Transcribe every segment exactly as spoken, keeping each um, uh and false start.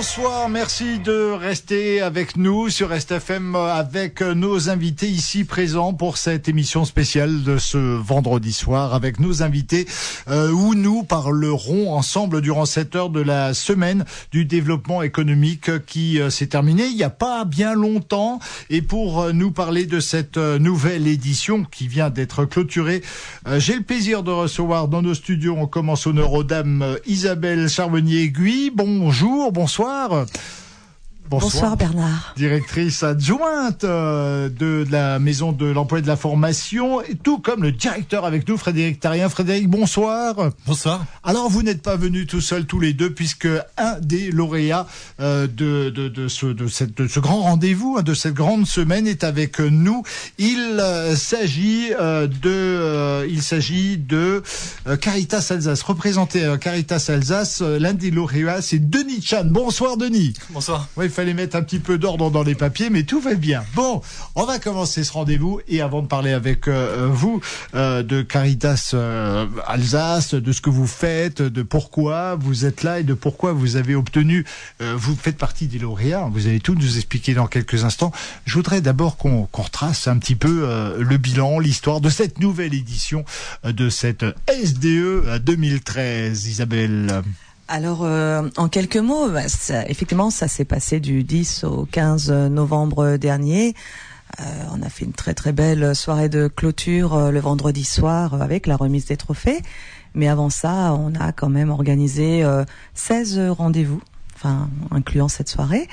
Bonsoir, merci de rester avec nous sur R S T F M avec nos invités ici présents pour cette émission spéciale de ce vendredi soir avec nos invités euh, où nous parlerons ensemble durant cette heure de la semaine du développement économique qui euh, s'est terminée il n'y a pas bien longtemps. Et pour euh, nous parler de cette euh, nouvelle édition qui vient d'être clôturée, euh, j'ai le plaisir de recevoir dans nos studios, on commence honneur aux dames, euh, Isabelle Charbonnier-Aiguille. Bonjour, bonsoir. Bonsoir. Bonsoir Bernard. Directrice adjointe euh, de la Maison de l'Emploi et de la Formation, et tout comme le directeur avec nous, Frédéric Tharien. Frédéric, bonsoir. Bonsoir. Alors, vous n'êtes pas venus tout seuls, tous les deux, puisque un des lauréats euh, de, de, de, ce, de, cette, de ce grand rendez-vous, hein, de cette grande semaine, est avec nous. Il euh, s'agit euh, de, euh, il s'agit de euh, Caritas Alsace. Représenté euh, Caritas Alsace, euh, l'un des lauréats, c'est Denis Chan. Bonsoir, Denis. Bonsoir. Oui, il fallait mettre un petit peu d'ordre dans les papiers, mais tout va bien. Bon, on va commencer ce rendez-vous, et avant de parler avec euh, vous euh, de Caritas euh, Alsace, de ce que vous faites, de pourquoi vous êtes là et de pourquoi vous avez obtenu, euh, vous faites partie des lauréats, vous allez tout nous expliquer dans quelques instants. Je voudrais d'abord qu'on qu'on retrace un petit peu euh, le bilan, l'histoire de cette nouvelle édition euh, de cette S D E deux mille treize, Isabelle. Alors, euh, en quelques mots, bah, ça, effectivement, ça s'est passé du dix au quinze novembre dernier. Euh, on a fait une très très belle soirée de clôture euh, le vendredi soir euh, avec la remise des trophées. Mais avant ça, on a quand même organisé euh, seize rendez-vous, enfin incluant cette soirée,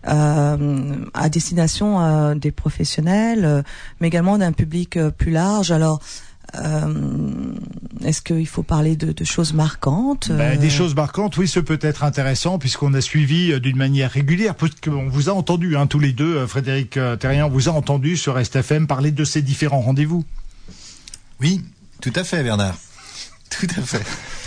euh, à destination euh, des professionnels, euh, mais également d'un public euh, plus large. Alors, Euh, est-ce qu'il faut parler de, de choses marquantes? Ben, des choses marquantes, oui, ce peut être intéressant puisqu'on a suivi euh, d'une manière régulière, puisqu'on vous a entendu, hein, tous les deux, euh, Frédéric euh, Tharien, on vous a entendu sur R S T F M parler de ces différents rendez-vous. Oui, tout à fait, Bernard. Tout à fait.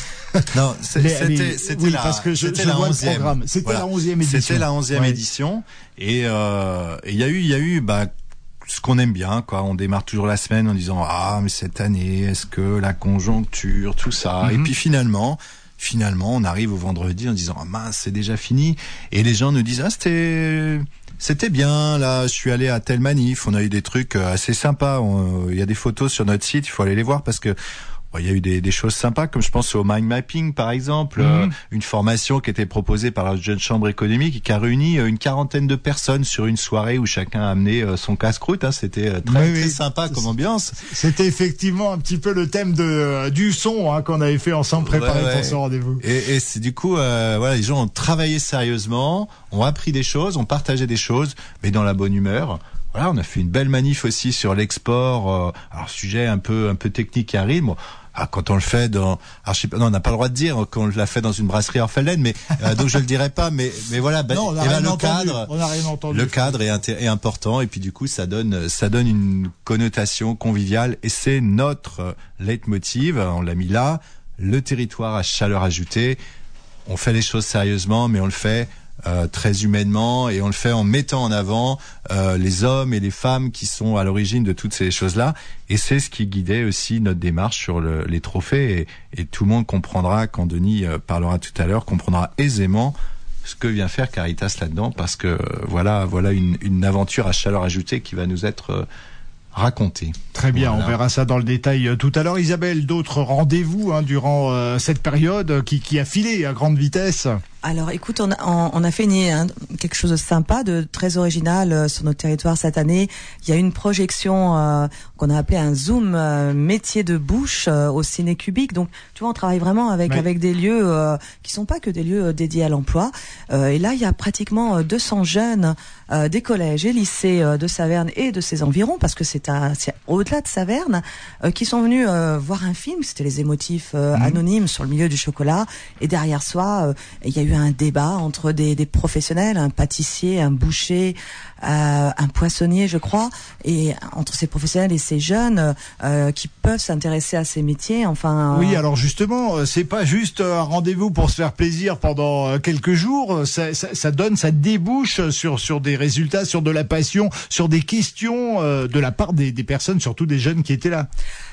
Non, c'est, les, c'était, les, c'était oui, la, parce que je, c'était je la vois onzième. le programme. C'était voilà. la onzième édition. C'était la onzième ouais. édition, et euh, il y a eu, il y a eu, bah. ce qu'on aime bien, quoi. On démarre toujours la semaine en disant ah mais cette année, est-ce que la conjoncture, tout ça. Mm-hmm. Et puis finalement, finalement, on arrive au vendredi en disant ah mince, c'est déjà fini. Et les gens nous disent ah c'était c'était bien là. Je suis allé à telle manif, on a eu des trucs assez sympas. Il y a des photos sur notre site, il faut aller les voir parce que il y a eu des, des choses sympas, comme je pense au mind mapping, par exemple, mmh. euh, une formation qui était proposée par la Jeune Chambre économique et qui a réuni une quarantaine de personnes sur une soirée où chacun a amené euh, son casse-croûte. Hein. C'était euh, très, oui, très oui. sympa comme ambiance. C'était effectivement un petit peu le thème de euh, du son hein, qu'on avait fait ensemble, préparé ouais, ouais. pour ce rendez-vous. Et, et c'est du coup, euh, voilà, les gens ont travaillé sérieusement, ont appris des choses, ont partagé des choses, mais dans la bonne humeur. Voilà, on a fait une belle manif aussi sur l'export. Euh, alors sujet un peu un peu technique qui arrive. Bon, ah, quand on le fait dans, alors je sais pas, non, on n'a pas le droit de dire qu'on l'a fait dans une brasserie Orphelin, mais euh, donc je le dirai pas, mais mais voilà, bah, non, on a et rien ben, le entendu. cadre, on a rien entendu. Le cadre est, inté- est important et puis du coup ça donne ça donne une connotation conviviale et c'est notre leitmotiv. On l'a mis là, le territoire à chaleur ajoutée. On fait les choses sérieusement, mais on le fait Euh, très humainement et on le fait en mettant en avant euh, les hommes et les femmes qui sont à l'origine de toutes ces choses-là et c'est ce qui guidait aussi notre démarche sur le, les trophées et, et tout le monde comprendra quand Denis euh, parlera tout à l'heure, comprendra aisément ce que vient faire Caritas là-dedans parce que euh, voilà voilà une, une aventure à chaleur ajoutée qui va nous être euh, raconter. Très bien, voilà. On verra ça dans le détail euh, tout à l'heure. Isabelle, d'autres rendez-vous hein, durant euh, cette période euh, qui, qui a filé à grande vitesse? Alors écoute, on a, on a fait une, hein, quelque chose de sympa, de très original euh, sur notre territoire cette année. Il y a une projection euh, qu'on a appelée un Zoom euh, métier de bouche euh, au Ciné Cubique. Donc tu vois, on travaille vraiment avec oui. avec des lieux euh, qui sont pas que des lieux euh, dédiés à l'emploi. Euh, et là, il y a pratiquement euh, deux cents jeunes euh, des collèges et lycées euh, de Saverne et de ses environs, parce que c'est, un, c'est au-delà de Saverne, euh, qui sont venus euh, voir un film. C'était Les Émotifs euh, mmh. anonymes sur le milieu du chocolat. Et derrière soi, euh, il y a eu un débat entre des, des professionnels, un pâtissier, un boucher, euh, un poissonnier, je crois, et entre ces professionnels et ces jeunes euh, qui peuvent s'intéresser à ces métiers. Enfin. Oui, alors justement, c'est pas juste un rendez-vous pour se faire plaisir pendant quelques jours. Ça, ça, ça donne, ça débouche sur sur des résultats, sur de la passion, sur des questions euh, de la part des, des personnes, surtout des jeunes qui étaient là.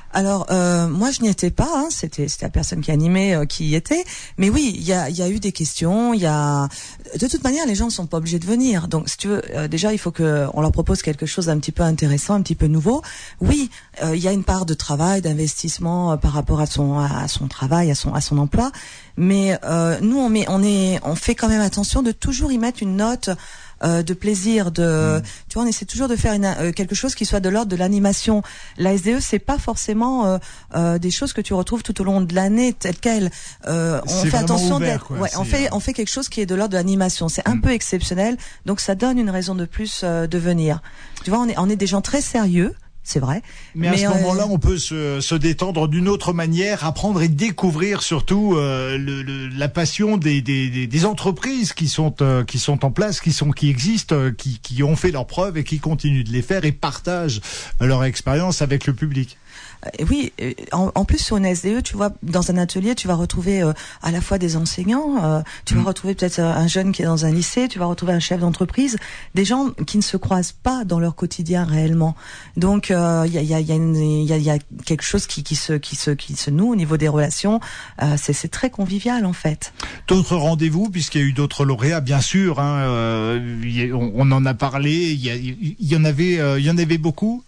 Alors euh, moi je n'y étais pas, hein, c'était c'était la personne qui animait euh, qui y était, mais oui il y a il y a eu des questions, il y a de toute manière les gens ne sont pas obligés de venir, donc si tu veux euh, déjà il faut que on leur propose quelque chose d'un petit peu intéressant, un petit peu nouveau. Oui euh, il y a une part de travail, d'investissement euh, par rapport à son à son travail, à son à son emploi, mais euh, nous on met on est on fait quand même attention de toujours y mettre une note Euh, de plaisir, de, mmh. tu vois, on essaie toujours de faire une, euh, quelque chose qui soit de l'ordre de l'animation. La S D E, c'est pas forcément euh, euh, des choses que tu retrouves tout au long de l'année telles quelles. Euh, on fait attention d'être, ouais, on fait, on fait quelque chose qui est de l'ordre de l'animation. C'est un mmh. peu exceptionnel, donc ça donne une raison de plus euh, de venir. Tu vois, on est, on est des gens très sérieux. C'est vrai. Mais, mais à ce euh... moment-là, on peut se, se détendre d'une autre manière, apprendre et découvrir surtout euh, le, le, la passion des, des, des entreprises qui sont euh, qui sont en place, qui sont qui existent, euh, qui, qui ont fait leurs preuves et qui continuent de les faire et partagent leur expérience avec le public. Et oui, en, en plus sur une S D E, tu vois, dans un atelier, tu vas retrouver euh, à la fois des enseignants, euh, tu mmh. vas retrouver peut-être un jeune qui est dans un lycée, tu vas retrouver un chef d'entreprise, des gens qui ne se croisent pas dans leur quotidien réellement. Donc il euh, y, a, y, a, y, a y, a, y a quelque chose qui, qui se qui se qui se noue au niveau des relations. Euh, c'est, c'est très convivial en fait. D'autres rendez-vous, puisqu'il y a eu d'autres lauréats, bien sûr. Hein, euh, y a, on, on en a parlé. Il y, a, y, y en avait, il euh, y en avait beaucoup.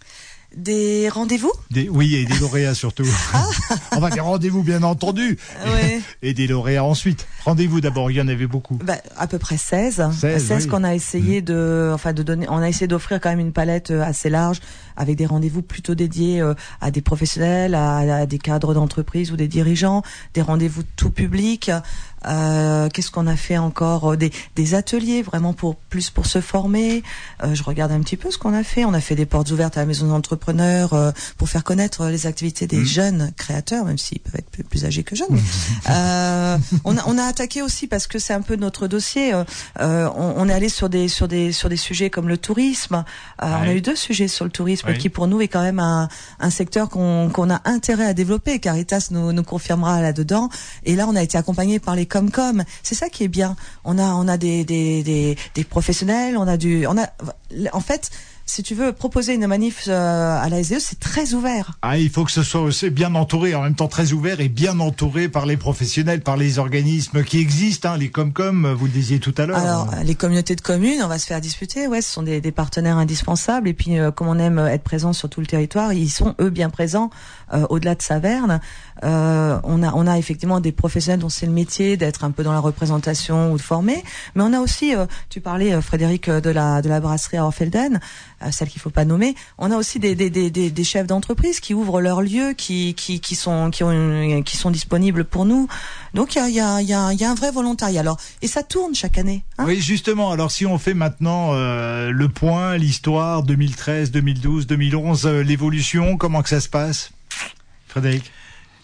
Des rendez-vous des, Oui, et des lauréats surtout. Ah. Enfin, des rendez-vous bien entendu. Ouais. Et des lauréats ensuite. Rendez-vous d'abord, il y en avait beaucoup. Bah, à peu près seize. seize, seize oui. qu'on a essayé mmh. de, enfin, de donner, on a essayé d'offrir quand même une palette assez large avec des rendez-vous plutôt dédiés euh, à des professionnels, à, à des cadres d'entreprise ou des dirigeants, des rendez-vous tout public. Euh, qu'est-ce qu'on a fait encore? Des, des ateliers vraiment pour plus pour se former. Euh, je regarde un petit peu ce qu'on a fait. On a fait des portes ouvertes à la maison d'entrepreneurs euh, pour faire connaître les activités des mmh. jeunes créateurs, même s'ils peuvent être plus, plus âgés que jeunes. Mais, euh, on a on a attaqué aussi parce que c'est un peu notre dossier. Euh, on, on est allé sur des sur des sur des sujets comme le tourisme. Euh, ouais. On a eu deux sujets sur le tourisme ouais. qui pour nous est quand même un un secteur qu'on qu'on a intérêt à développer. Caritas nous nous confirmera là-dedans. Et là, on a été accompagné par les Comcom. C'est ça qui est bien. On a on a des des des, des professionnels. On a du on a en fait. Si tu veux proposer une manif euh, à la S D E, c'est très ouvert. Ah, il faut que ce soit aussi bien entouré, en même temps très ouvert et bien entouré par les professionnels, par les organismes qui existent, hein, les Comcom, vous le disiez tout à l'heure. Alors, les communautés de communes, on va se faire disputer, ouais, ce sont des, des partenaires indispensables. Et puis, euh, comme on aime être présent sur tout le territoire, ils sont eux bien présents euh, au-delà de Saverne. Euh, on a on a effectivement des professionnels dont c'est le métier d'être un peu dans la représentation ou de former, mais on a aussi, euh, tu parlais euh, Frédéric de la de la brasserie à Orfelden, euh, celle qu'il faut pas nommer. On a aussi des des des des, des chefs d'entreprise qui ouvrent leurs lieux, qui qui qui sont qui ont une, qui sont disponibles pour nous. Donc il y a il y a il y a il y a un vrai volontariat. Alors et ça tourne chaque année. Hein oui, justement. Alors si on fait maintenant euh, le point, l'histoire deux mille treize, deux mille douze, deux mille onze, euh, l'évolution, comment que ça se passe, Frédéric?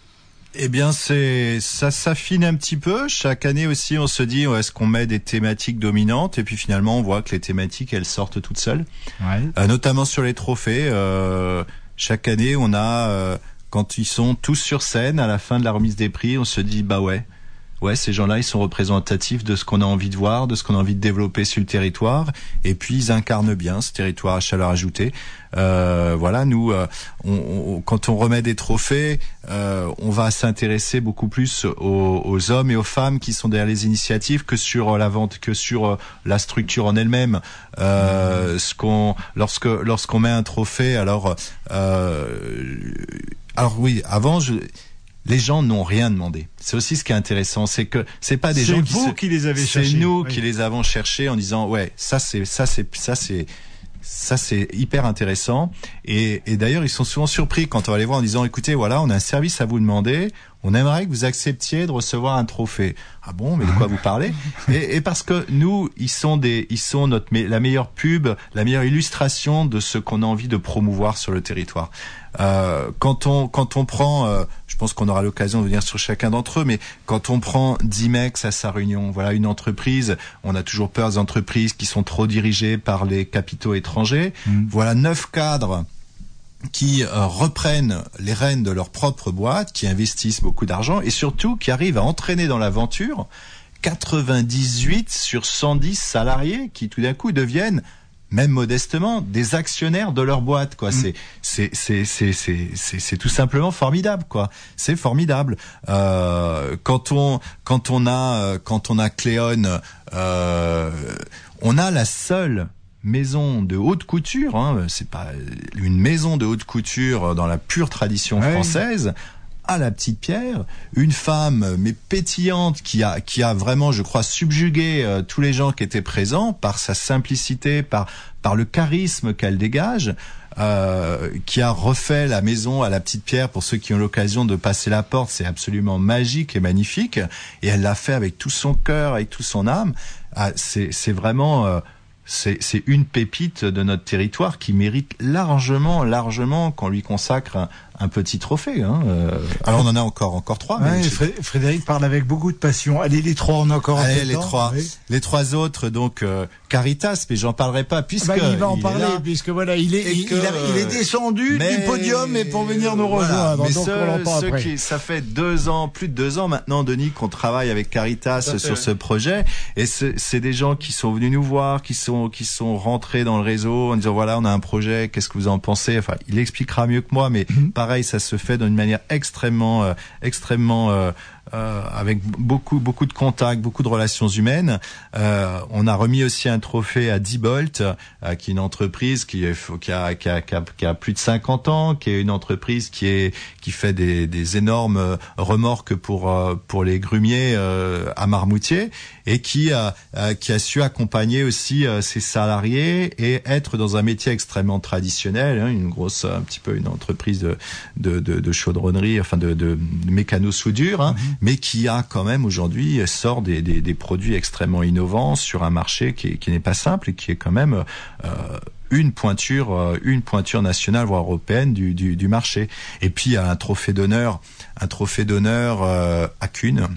Eh bien, c'est ça s'affine un petit peu. Chaque année aussi, on se dit est-ce qu'on met des thématiques dominantes, et puis finalement, on voit que les thématiques elles sortent toutes seules. Ouais. Euh, notamment sur les trophées. Euh, chaque année, on a euh, quand ils sont tous sur scène à la fin de la remise des prix, on se dit bah ouais. Ouais, ces gens-là, ils sont représentatifs de ce qu'on a envie de voir, de ce qu'on a envie de développer sur le territoire. Et puis, ils incarnent bien ce territoire à chaleur ajoutée. Euh, voilà, nous, euh, on, on, quand on remet des trophées, euh, on va s'intéresser beaucoup plus aux, aux hommes et aux femmes qui sont derrière les initiatives que sur la vente, que sur la structure en elle-même. Euh, mmh. Ce qu'on, lorsque, lorsqu'on met un trophée, alors, euh, alors oui, avant, je. Les gens n'ont rien demandé. C'est aussi ce qui est intéressant, c'est que c'est pas des c'est gens qui, vous se... qui les avez cherchés. C'est nous oui. qui les avons cherchés en disant ouais, ça c'est ça c'est ça c'est ça c'est hyper intéressant. Et, et d'ailleurs ils sont souvent surpris quand on va les voir en disant écoutez voilà, on a un service à vous demander. On aimerait que vous acceptiez de recevoir un trophée. Ah bon, mais de quoi vous parlez? et, et parce que nous, ils sont des, ils sont notre, la meilleure pub, la meilleure illustration de ce qu'on a envie de promouvoir sur le territoire. Euh, quand on, quand on prend, euh, je pense qu'on aura l'occasion de venir sur chacun d'entre eux, mais quand on prend Dimex à sa réunion, voilà une entreprise, on a toujours peur des entreprises qui sont trop dirigées par les capitaux étrangers. Mmh. Voilà neuf cadres qui euh, reprennent les rênes de leur propre boîte, qui investissent beaucoup d'argent et surtout qui arrivent à entraîner dans l'aventure quatre-vingt-dix-huit sur cent dix salariés qui tout d'un coup deviennent même modestement, des actionnaires de leur boîte, quoi. Mmh. C'est, c'est, c'est, c'est, c'est, c'est, c'est tout simplement formidable, quoi. C'est formidable. Euh, quand on, quand on a, quand on a Cléon, euh, on a la seule maison de haute couture, hein, c'est pas une maison de haute couture dans la pure tradition ouais. française. À la Petite Pierre, une femme mais pétillante qui a qui a vraiment, je crois, subjugué euh, tous les gens qui étaient présents par sa simplicité, par par le charisme qu'elle dégage, euh, qui a refait la maison à la Petite Pierre. Pour ceux qui ont l'occasion de passer la porte, c'est absolument magique et magnifique. Et elle l'a fait avec tout son cœur, avec toute son âme. Ah, c'est c'est vraiment euh, C'est, c'est une pépite de notre territoire qui mérite largement, largement qu'on lui consacre un, un petit trophée. Hein. Euh, alors on en a encore, encore trois. Ouais, mais Frédéric parle avec beaucoup de passion. Allez, les trois, on a encore Allez, un peu les de temps. trois, oui. les trois autres, donc euh, Caritas, mais j'en parlerai pas puisque bah, il va en il parler est là, puisque voilà, il est, il, que, il, a, il est descendu mais, du podium et pour venir nous voilà, rejoindre. Mais donc ceux, on l'entend ceux après. qui, ça fait deux ans, plus de deux ans maintenant, Denis, qu'on travaille avec Caritas fait, sur oui. ce projet, et c'est, c'est des gens qui sont venus nous voir, qui sont, qui sont rentrés dans le réseau en disant voilà, on a un projet, qu'est-ce que vous en pensez? Enfin, il expliquera mieux que moi, mais mm-hmm. pareil, ça se fait d'une manière extrêmement, euh, extrêmement euh, Euh, avec beaucoup beaucoup de contacts, beaucoup de relations humaines. Euh, on a remis aussi un trophée à Diebold, euh, qui est une entreprise qui, est, qui, a, qui, a, qui, a, qui a plus de cinquante ans, qui est une entreprise qui est qui fait des, des énormes remorques pour euh, pour les grumiers euh, à Marmoutier, et qui a euh, qui a su accompagner aussi euh, ses salariés et être dans un métier extrêmement traditionnel, hein, une grosse un petit peu une entreprise de de de, de chaudronnerie, enfin de de, de mécano-soudure, hein, mm-hmm. mais qui a quand même aujourd'hui sort des, des, des produits extrêmement innovants sur un marché qui, qui n'est pas simple et qui est quand même euh, une pointure, une pointure nationale voire européenne du, du, du marché. Et puis il y a un trophée d'honneur, un trophée d'honneur euh, à Kuhn.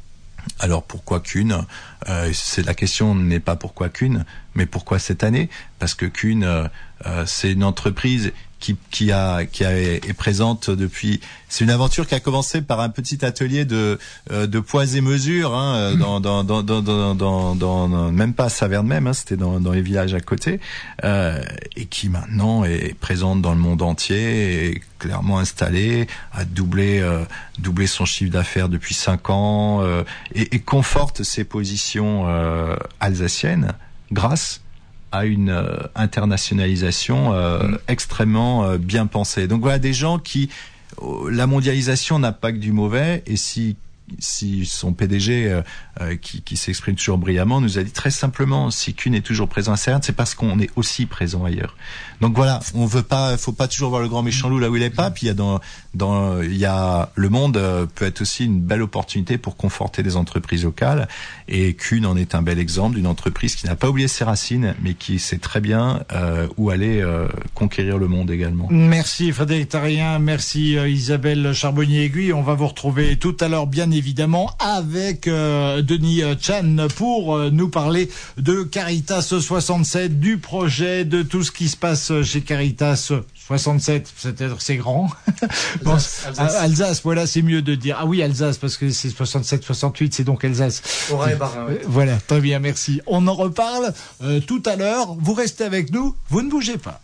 Alors pourquoi Kuhn? euh, C'est la question n'est pas pourquoi Kuhn, mais pourquoi cette année? Parce que Kuhn, euh, c'est une entreprise qui qui a qui a, est présente depuis. C'est une aventure qui a commencé par un petit atelier de euh, de poids et mesures, hein, dans, dans, dans, dans, dans, dans, dans même pas à Saverne même, hein, c'était dans, dans les villages à côté, euh, et qui maintenant est présente dans le monde entier, est clairement installée, a doublé euh, doublé son chiffre d'affaires depuis cinq ans, euh, et, et conforte ses positions euh, alsaciennes grâce à une euh, internationalisation euh, mmh. extrêmement euh, bien pensée. Donc voilà, des gens qui... Euh, la mondialisation n'a pas que du mauvais, et si si son P D G euh, euh, qui, qui s'exprime toujours brillamment nous a dit très simplement, si Kuhn est toujours présent à Saverne, c'est parce qu'on est aussi présent ailleurs. Donc voilà, on veut pas, faut pas toujours voir le grand méchant loup là où il est pas. Puis il y a dans dans il y a le monde euh, peut être aussi une belle opportunité pour conforter des entreprises locales, et Kuhn en est un bel exemple d'une entreprise qui n'a pas oublié ses racines, mais qui sait très bien euh, où aller euh, conquérir le monde également. Merci Frédéric Terrien, merci euh, Isabelle Charbonnier-Aiguille. On va vous retrouver tout à l'heure bien évidemment avec euh, Denis Chan pour euh, nous parler de Caritas soixante-sept, du projet, de tout ce qui se passe chez Caritas soixante-sept, c'est-à-dire c'est grand. Bon, Alsace, Alsace. Alsace, voilà, c'est mieux de dire. Ah oui, Alsace, parce que c'est soixante-sept soixante-huit, c'est donc Alsace. Auray et Barin, oui. Voilà, très bien, merci. On en reparle euh, tout à l'heure. Vous restez avec nous, vous ne bougez pas.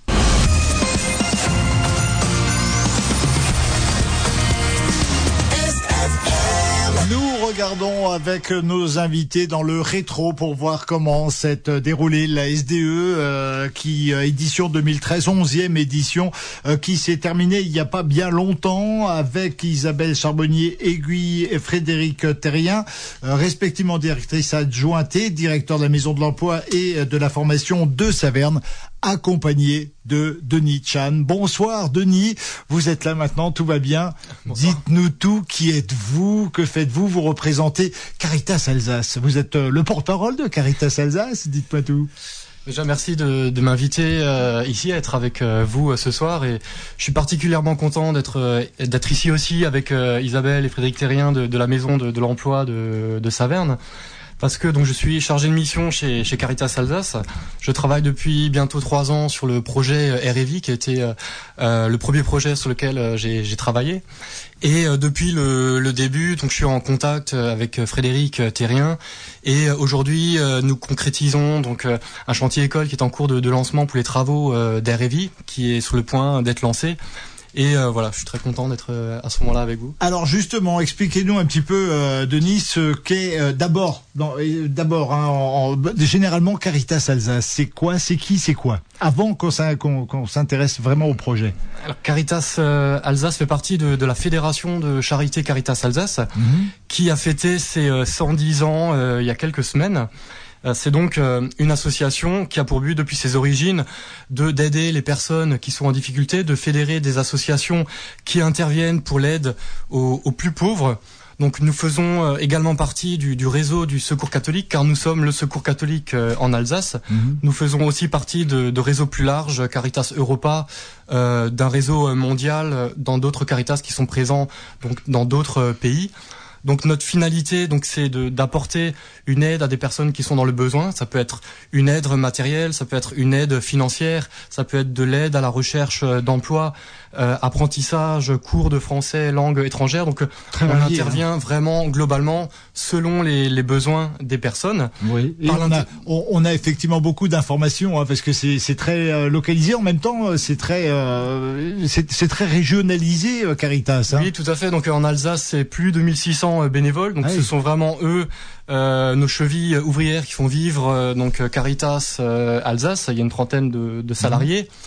Nous regardons avec nos invités dans le rétro pour voir comment s'est déroulée la S D E, euh, qui édition deux mille treize, onzième édition, euh, qui s'est terminée il n'y a pas bien longtemps avec Isabelle Charbonnier-Aiguille et Frédéric Terrien, euh, respectivement directrice adjointe et directeur de la Maison de l'Emploi et de la formation de Saverne, accompagné de Denis Chan. Bonsoir Denis, vous êtes là maintenant, tout va bien. Bonsoir. Dites-nous tout, qui êtes-vous, que faites-vous, vous représentez Caritas Alsace. Vous êtes le porte-parole de Caritas Alsace, dites-moi tout. Déjà, merci de, de m'inviter euh, ici à être avec euh, vous euh, ce soir, et je suis particulièrement content d'être euh, d'être ici aussi avec euh, Isabelle et Frédéric Terrien de, de la Maison de, de l'Emploi de, de Saverne. parce que donc je suis chargé de mission chez, chez Caritas Alsace. Je travaille depuis bientôt trois ans sur le projet R et V, qui a été euh, euh, le premier projet sur lequel euh, j'ai, j'ai travaillé. Et euh, depuis le, le début, donc je suis en contact avec Frédéric Terrien. Et euh, aujourd'hui, euh, nous concrétisons donc euh, un chantier école qui est en cours de, de lancement pour les travaux euh, d'R et V, qui est sur le point d'être lancé. Et euh, voilà, je suis très content d'être euh, à ce moment-là avec vous. Alors justement, expliquez-nous un petit peu, euh, Denis, ce qu'est euh, d'abord, dans, euh, d'abord, hein, en, en, généralement Caritas Alsace. C'est quoi, c'est qui, c'est quoi? Avant qu'on, qu'on, qu'on s'intéresse vraiment au projet. Alors, Caritas euh, Alsace fait partie de, de la fédération de charité Caritas Alsace, mmh. qui a fêté ses euh, cent dix ans euh, il y a quelques semaines. C'est donc une association qui a pour but, depuis ses origines, de d'aider les personnes qui sont en difficulté, de fédérer des associations qui interviennent pour l'aide aux, aux plus pauvres. Donc nous faisons également partie du, du réseau du Secours catholique, car nous sommes le Secours catholique en Alsace. Mmh. Nous faisons aussi partie de, de réseaux plus larges, Caritas Europa, euh, d'un réseau mondial, dans d'autres Caritas qui sont présents donc dans d'autres pays. Donc notre finalité, donc c'est de d'apporter une aide à des personnes qui sont dans le besoin. Ça peut être une aide matérielle, ça peut être une aide financière, ça peut être de l'aide à la recherche d'emploi, euh, apprentissage, cours de français, langue étrangère. Donc Très on varié, intervient hein. vraiment globalement selon les, les besoins des personnes. Oui. Et on a on, on a effectivement beaucoup d'informations hein, parce que c'est c'est très euh, localisé. En même temps, c'est très euh, c'est c'est très régionalisé euh, Caritas. Hein. Oui, tout à fait. Donc en Alsace, c'est plus de mille six cents bénévoles. Donc ah oui. ce sont vraiment eux euh, nos chevilles ouvrières qui font vivre euh, donc Caritas euh, Alsace. Il y a une trentaine de, de salariés. Mmh.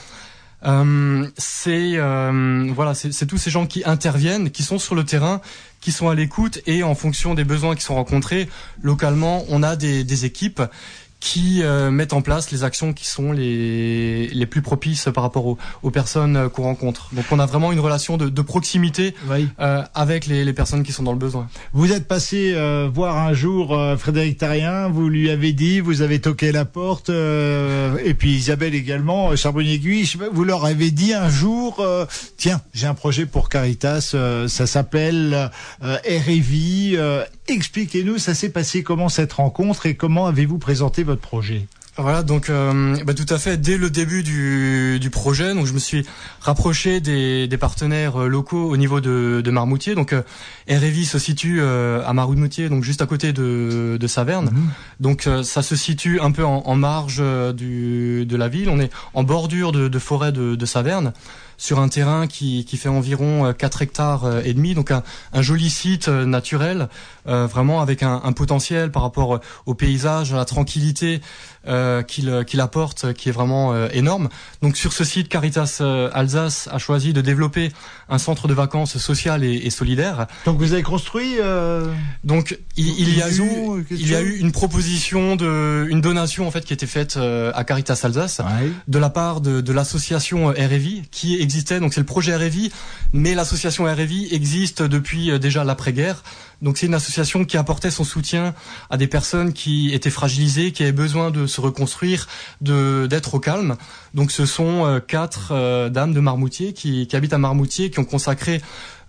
Euh, c'est euh, voilà, c'est, c'est tous ces gens qui interviennent, qui sont sur le terrain, qui sont à l'écoute, et en fonction des besoins qui sont rencontrés localement, on a des, des équipes qui euh, mettent en place les actions qui sont les les plus propices par rapport aux, aux personnes qu'on rencontre. Donc on a vraiment une relation de, de proximité oui. euh, avec les, les personnes qui sont dans le besoin. Vous êtes passé euh, voir un jour euh, Frédéric Terrien, vous lui avez dit, vous avez toqué la porte, euh, et puis Isabelle également, Charbonnier-Guy, vous leur avez dit un jour, euh, tiens, j'ai un projet pour Caritas, euh, ça s'appelle euh, R et V. Euh, expliquez-nous, ça s'est passé comment cette rencontre et comment avez-vous présenté votre projet? Voilà, donc euh, bah, tout à fait. Dès le début du, du projet, donc je me suis rapproché des, des partenaires locaux au niveau de, de Marmoutier. Donc euh, R et V se situe euh, à Marmoutier, donc juste à côté de, de Saverne. Mmh. Donc euh, ça se situe un peu en, en marge du, de la ville. On est en bordure de, de forêt de, de Saverne, sur un terrain qui, qui fait environ quatre hectares et demi, donc un, un joli site naturel, euh, vraiment avec un, un potentiel par rapport au paysage, à la tranquillité euh, qu'il, qu'il apporte, qui est vraiment euh, énorme. Donc sur ce site, Caritas Alsace a choisi de développer un centre de vacances social et, et solidaire. Donc vous avez construit euh, Donc il, il y a eu il y a eu une proposition de une donation en fait qui était faite euh, à Caritas Alsace ouais. de la part de, de l'association R et V qui est existait, donc c'est le projet R et V, mais l'association R et V existe depuis euh, déjà l'après-guerre. Donc c'est une association qui apportait son soutien à des personnes qui étaient fragilisées, qui avaient besoin de se reconstruire, de d'être au calme. Donc ce sont euh, quatre euh, dames de Marmoutier qui, qui habitent à Marmoutier, qui ont consacré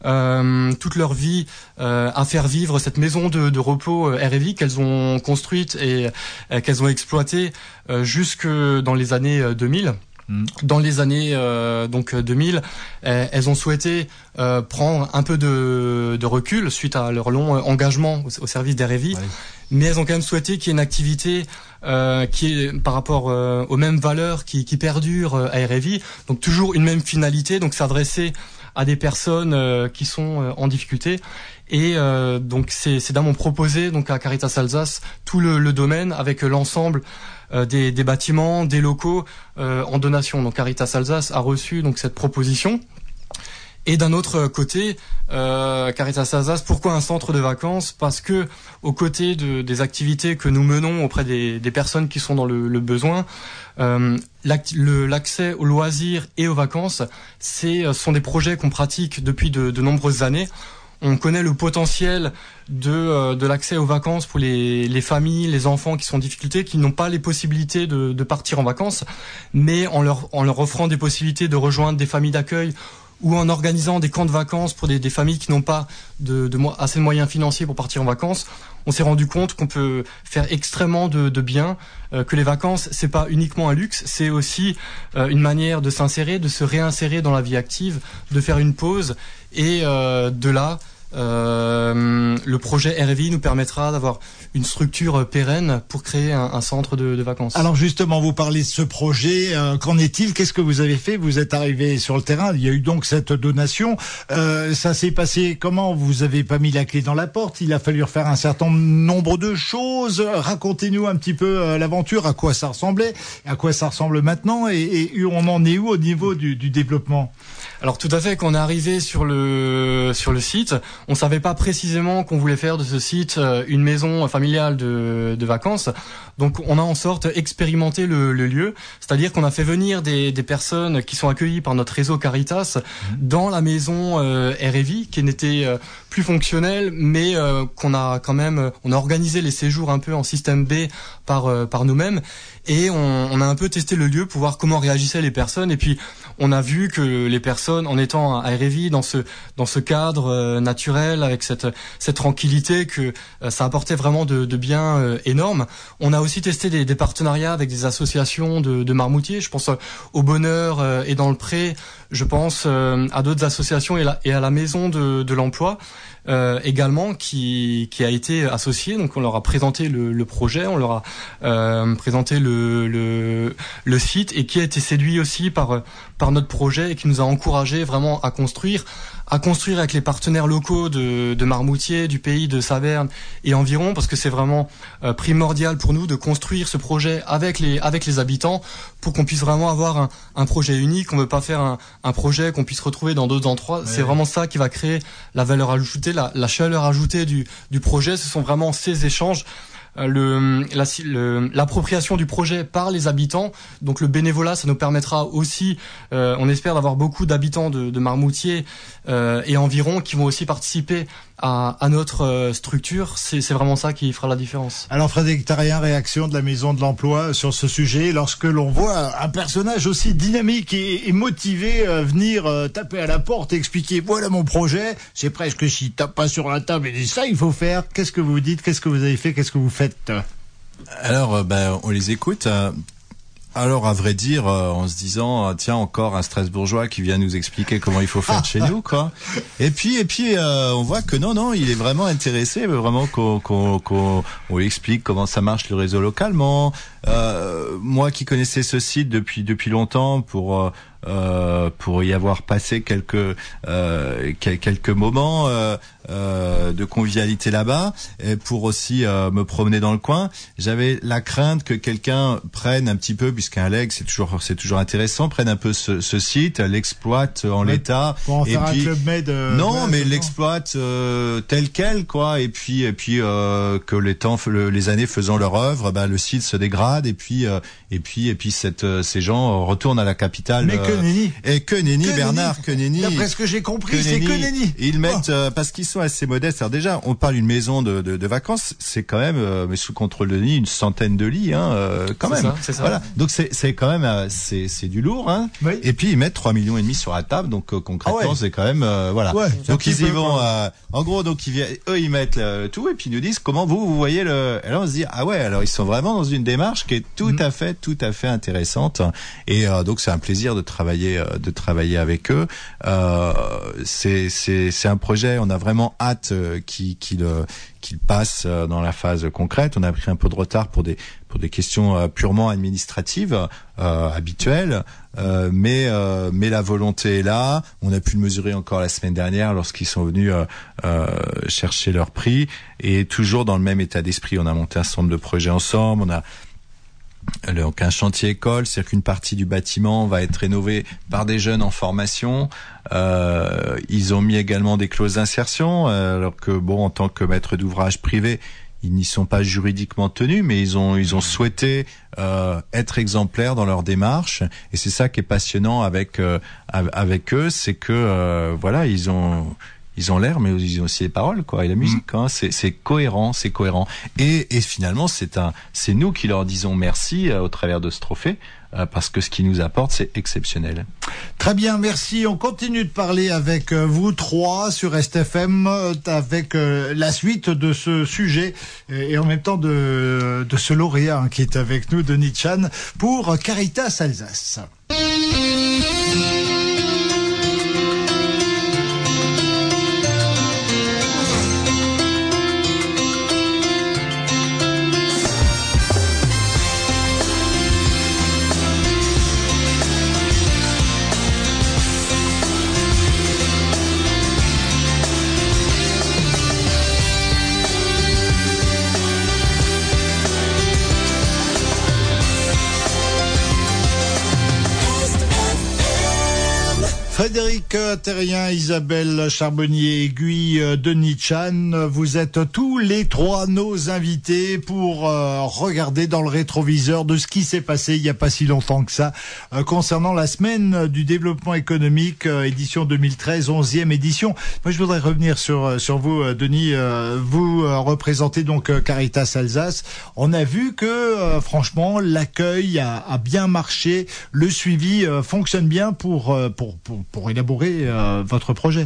euh, toute leur vie euh, à faire vivre cette maison de, de repos euh, R et V qu'elles ont construite et euh, qu'elles ont exploitée euh, jusque dans les années euh, deux mille. Dans les années euh, donc deux mille, euh, elles ont souhaité euh, prendre un peu de, de recul suite à leur long engagement au, au service d'R et V, ouais. mais elles ont quand même souhaité qu'il y ait une activité euh, qui est par rapport euh, aux mêmes valeurs qui, qui perdurent à R et V, donc toujours une même finalité, donc s'adresser à des personnes euh, qui sont euh, en difficulté. Et euh, donc ces, ces dames ont proposé donc à Caritas Alsace tout le, le domaine avec l'ensemble euh, des, des bâtiments, des locaux euh, en donation. Donc Caritas Alsace a reçu donc cette proposition. Et d'un autre côté, euh, Caritas Alsace, pourquoi un centre de vacances? Parce que aux côtés de, des activités que nous menons auprès des, des personnes qui sont dans le, le besoin, euh, l'ac- le, l'accès aux loisirs et aux vacances, c'est sont des projets qu'on pratique depuis de, de nombreuses années. On connaît le potentiel de, euh, de l'accès aux vacances pour les, les familles, les enfants qui sont en difficulté, qui n'ont pas les possibilités de, de partir en vacances, mais en leur, en leur offrant des possibilités de rejoindre des familles d'accueil ou en organisant des camps de vacances pour des, des familles qui n'ont pas de, de mo- assez de moyens financiers pour partir en vacances, on s'est rendu compte qu'on peut faire extrêmement de, de bien, euh, que les vacances, c'est pas uniquement un luxe, c'est aussi euh, une manière de s'insérer, de se réinsérer dans la vie active, de faire une pause, et euh, de là, Euh, le projet R V I nous permettra d'avoir une structure pérenne pour créer un, un centre de, de vacances. Alors justement, vous parlez de ce projet. Euh, qu'en est-il? Qu'est-ce que vous avez fait? Vous êtes arrivé sur le terrain. Il y a eu donc cette donation. Euh, ça s'est passé comment? Vous avez pas mis la clé dans la porte. Il a fallu refaire un certain nombre de choses. Racontez-nous un petit peu euh, l'aventure. À quoi ça ressemblait? À quoi ça ressemble maintenant? Et, et on en est où au niveau du, du développement? Alors tout à fait, quand on est arrivé sur le sur le site, on savait pas précisément qu'on voulait faire de ce site une maison familiale de, de vacances. Donc on a en sorte expérimenté le, le lieu, c'est-à-dire qu'on a fait venir des, des personnes qui sont accueillies par notre réseau Caritas dans la maison euh, R V I, qui n'était euh, plus fonctionnelle, mais euh, qu'on a quand même, on a organisé les séjours un peu en système B par euh, par nous-mêmes, et on, on a un peu testé le lieu pour voir comment réagissaient les personnes, et puis on a vu que les personnes, en étant à R V I dans ce dans ce cadre euh, naturel, avec cette cette tranquillité, que euh, ça apportait vraiment de, de bien euh, énorme. On a aussi testé des, des partenariats avec des associations de, de marmoutiers. Je pense euh, au Bonheur euh, et dans le Pré. Je pense euh, à d'autres associations et, la, et à la Maison de, de l'Emploi euh, également, qui qui a été associée. Donc on leur a présenté le, le projet, on leur a euh, présenté le, le le site, et qui a été séduit aussi par par notre projet, et qui nous a encouragé vraiment à construire, à construire avec les partenaires locaux de, de Marmoutier, du pays de Saverne et environ, parce que c'est vraiment euh, primordial pour nous de construire ce projet avec les avec les habitants, pour qu'on puisse vraiment avoir un, un projet unique. On ne veut pas faire un, un projet qu'on puisse retrouver dans d'autres endroits. Ouais. C'est vraiment ça qui va créer la valeur ajoutée, la, la chaleur ajoutée du, du projet. Ce sont vraiment ces échanges. Le, la, le, l'appropriation du projet par les habitants, donc le bénévolat, ça nous permettra aussi, euh, on espère, d'avoir beaucoup d'habitants de, de Marmoutier euh, et environ qui vont aussi participer à, à notre euh, structure. C'est, c'est vraiment ça qui fera la différence. Alors Frédéric Tarien, réaction de la Maison de l'Emploi sur ce sujet, lorsque l'on voit un personnage aussi dynamique et, et motivé euh, venir euh, taper à la porte et expliquer voilà mon projet, c'est presque s'il tape pas sur la table et dit ça il faut faire. Qu'est-ce que vous dites? Qu'est-ce que vous avez fait? Qu'est-ce que vous faites? Alors, euh, ben, on les écoute. Euh, alors, à vrai dire, euh, en se disant, euh, tiens, encore un Strasbourgeois qui vient nous expliquer comment il faut faire chez nous, quoi. Et puis, et puis, euh, on voit que non, non, il est vraiment intéressé, vraiment qu'on, qu'on, qu'on, on lui explique comment ça marche le réseau localement. Euh, moi, qui connaissais ce site depuis depuis longtemps, pour euh, euh, pour y avoir passé quelques euh, quelques moments euh, euh, de convivialité là-bas, et pour aussi euh, me promener dans le coin, j'avais la crainte que quelqu'un prenne un petit peu, puisqu'un leg c'est toujours c'est toujours intéressant, prenne un peu ce, ce site, l'exploite en ouais, l'état, pour en et faire puis un club med, euh, non, ouais, mais l'exploite euh, tel quel, quoi, et puis et puis euh, que les temps le, les années faisant leur œuvre, bah le site se dégrade, et puis euh, et puis et puis cette euh, ces gens retournent à la capitale. Mais que nenni. Et que nenni, Bernard, que nenni. D'après ce que j'ai compris, c'est que nenni. Ils mettent, oh. euh, parce qu'ils sont assez modestes. Alors déjà, on parle d'une maison de, de, de vacances, c'est quand même, euh, mais sous contrôle de nid, une centaine de lits, hein, euh, quand c'est même. Ça, c'est ça. Voilà. Donc c'est, c'est quand même, euh, c'est, c'est du lourd, hein. Oui. Et puis ils mettent trois millions et demi sur la table, donc euh, concrètement, ah ouais. c'est quand même, euh, voilà. Ouais, donc ils y vont, euh, en gros, donc ils viennent, eux ils mettent euh, tout, et puis ils nous disent comment vous vous voyez le. Et là on se dit ah ouais, alors ils sont vraiment dans une démarche qui est tout mmh. à fait, tout à fait intéressante. Et euh, donc c'est un plaisir de travailler, euh, de travailler avec eux. Euh, c'est, c'est, c'est un projet. On a vraiment hâte euh, qu'il, qu'il, euh, qu'il passe euh, dans la phase concrète. On a pris un peu de retard pour des pour des questions euh, purement administratives euh, habituelles, euh, mais euh, mais la volonté est là. On a pu le mesurer encore la semaine dernière lorsqu'ils sont venus euh, euh, chercher leur prix, et toujours dans le même état d'esprit. On a monté un certain nombre de projets ensemble. On a donc un chantier école, c'est-à-dire qu'une partie du bâtiment va être rénovée par des jeunes en formation. Euh, ils ont mis également des clauses d'insertion, euh, alors que bon, en tant que maître d'ouvrage privé, ils n'y sont pas juridiquement tenus, mais ils ont ils ont souhaité euh, être exemplaires dans leur démarche, et c'est ça qui est passionnant avec euh, avec eux, c'est que euh, voilà, ils ont Ils ont l'air, mais ils ont aussi les paroles, quoi, et la musique. Hein. C'est, c'est cohérent, c'est cohérent. Et, et finalement, c'est un, c'est nous qui leur disons merci euh, au travers de ce trophée, euh, parce que ce qu'il nous apporte, c'est exceptionnel. Très bien, merci. On continue de parler avec vous trois sur R S T F M avec la suite de ce sujet et en même temps de, de ce lauréat qui est avec nous, Denis Chan, pour Caritas Alsace. Frédéric Terrien, Isabelle Charbonnier-Aiguille, Denis Chan, vous êtes tous les trois nos invités pour euh, regarder dans le rétroviseur de ce qui s'est passé il n'y a pas si longtemps que ça euh, concernant la semaine du développement économique, euh, édition deux mille treize, onzième édition. Moi, je voudrais revenir sur sur vous, euh, Denis. Euh, vous euh, représentez donc euh, Caritas Alsace. On a vu que euh, franchement l'accueil a, a bien marché, le suivi euh, fonctionne bien pour euh, pour, pour pour élaborer euh, votre projet.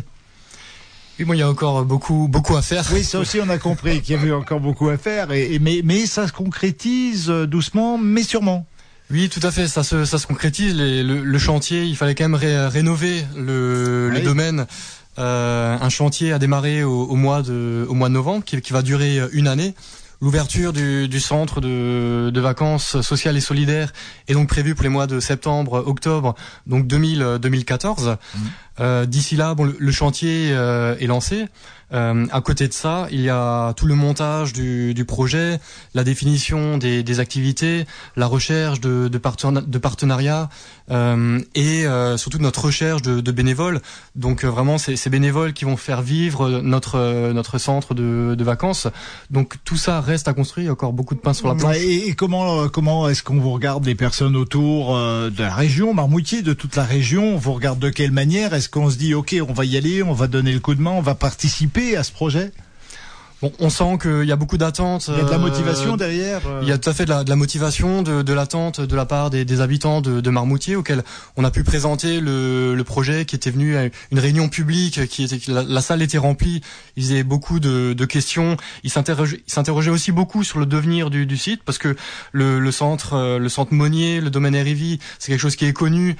Oui, bon, il y a encore beaucoup, beaucoup à faire. Oui, ça aussi, on a compris qu'il y avait encore beaucoup à faire, et, et mais, mais ça se concrétise doucement, mais sûrement. Oui, tout à fait, ça se, ça se concrétise. Les, le, le chantier, il fallait quand même ré, rénover le, oui. le domaine. Euh, un chantier a démarré au, au mois de, au mois de novembre, qui, qui va durer une année. L'ouverture du, du centre de, de vacances sociales et solidaires est donc prévue pour les mois de septembre, octobre, donc deux mille, deux mille quatorze. Mmh. Euh, d'ici là, bon, le, le chantier euh, est lancé. Euh, à côté de ça, il y a tout le montage du, du projet, la définition des, des activités, la recherche de, de, parten- de partenariats euh, et euh, surtout notre recherche de, de bénévoles. Donc euh, vraiment, c'est ces bénévoles qui vont faire vivre notre euh, notre centre de, de vacances. Donc tout ça reste à construire. Il y a encore beaucoup de pain sur la planche. Et, et comment comment est-ce qu'on vous regarde les personnes autour euh, de la région, Marmoutier, de toute la région? On vous regarde de quelle manière? Est-ce qu'on se dit ok, on va y aller, on va donner le coup de main, on va participer à ce projet? Bon, on sent qu'il y a beaucoup d'attentes. Il y a de la motivation euh, derrière. Euh... Il y a tout à fait de la, de la motivation, de, de l'attente de la part des, des habitants de, de Marmoutier, auxquels on a pu présenter le, le projet, qui était venu à une réunion publique, qui était la, la salle était remplie. Ils avaient beaucoup de, de questions. Ils s'interrogeaient, ils s'interrogeaient aussi beaucoup sur le devenir du, du site, parce que le, le centre, le centre Monnier, le domaine R I V I, c'est quelque chose qui est connu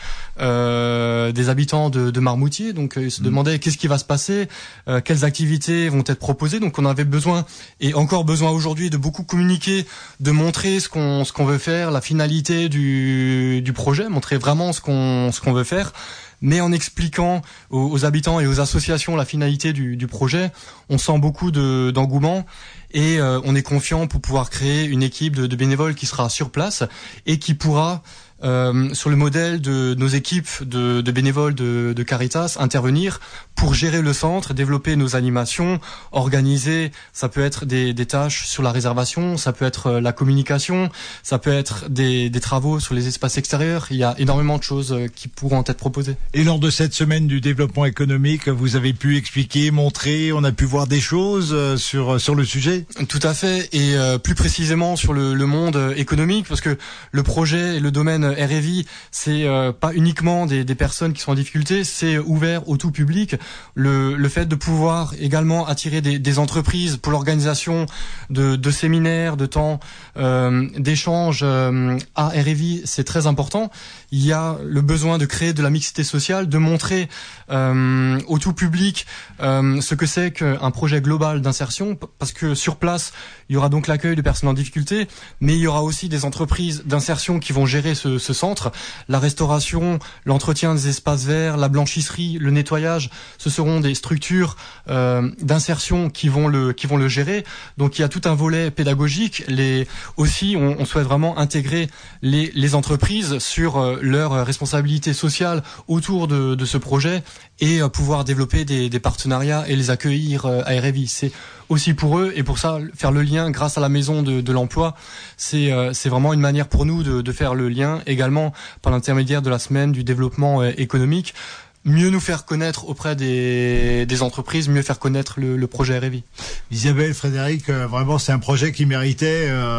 euh, des habitants de, de Marmoutier. Donc ils se mmh. demandaient qu'est-ce qui va se passer, euh, quelles activités vont être proposées. Donc on avait besoin et encore besoin aujourd'hui de beaucoup communiquer, de montrer ce qu'on ce qu'on veut faire, la finalité du du projet, montrer vraiment ce qu'on ce qu'on veut faire, mais en expliquant aux, aux habitants et aux associations la finalité du du projet. On sent beaucoup de d'engouement et euh, on est confiant pour pouvoir créer une équipe de, de bénévoles qui sera sur place et qui pourra Euh, sur le modèle de nos équipes de, de bénévoles de, de Caritas, intervenir pour gérer le centre, développer nos animations, organiser, ça peut être des, des tâches sur la réservation, ça peut être la communication, ça peut être des, des travaux sur les espaces extérieurs. Il y a énormément de choses qui pourront être proposées. Et lors de cette semaine du développement économique, vous avez pu expliquer, montrer, on a pu voir des choses sur, sur le sujet? Tout à fait, et euh, plus précisément sur le, le monde économique, parce que le projet et le domaine R I V I, c'est euh, pas uniquement des, des personnes qui sont en difficulté, c'est ouvert au tout public. Le, le fait de pouvoir également attirer des, des entreprises pour l'organisation de, de séminaires, de temps euh, d'échanges euh, à R I V I, c'est très important. Il y a le besoin de créer de la mixité sociale, de montrer euh, au tout public euh, ce que c'est qu'un projet global d'insertion, parce que sur place, il y aura donc l'accueil de personnes en difficulté, mais il y aura aussi des entreprises d'insertion qui vont gérer ce, ce centre. La restauration, l'entretien des espaces verts, la blanchisserie, le nettoyage, ce seront des structures euh, d'insertion qui vont le qui vont le gérer. Donc il y a tout un volet pédagogique. Les aussi, on, on souhaite vraiment intégrer les les entreprises sur euh, leur responsabilité sociale autour de, de ce projet et euh, pouvoir développer des, des partenariats et les accueillir euh, à R I V I. C'est aussi pour eux, et pour ça faire le lien grâce à la maison de, de l'emploi, c'est euh, c'est vraiment une manière pour nous de, de faire le lien également par l'intermédiaire de la semaine du développement euh, économique. Mieux nous faire connaître auprès des, des entreprises, mieux faire connaître le, le projet R I V I. Isabelle, Frédéric, euh, vraiment c'est un projet qui méritait euh,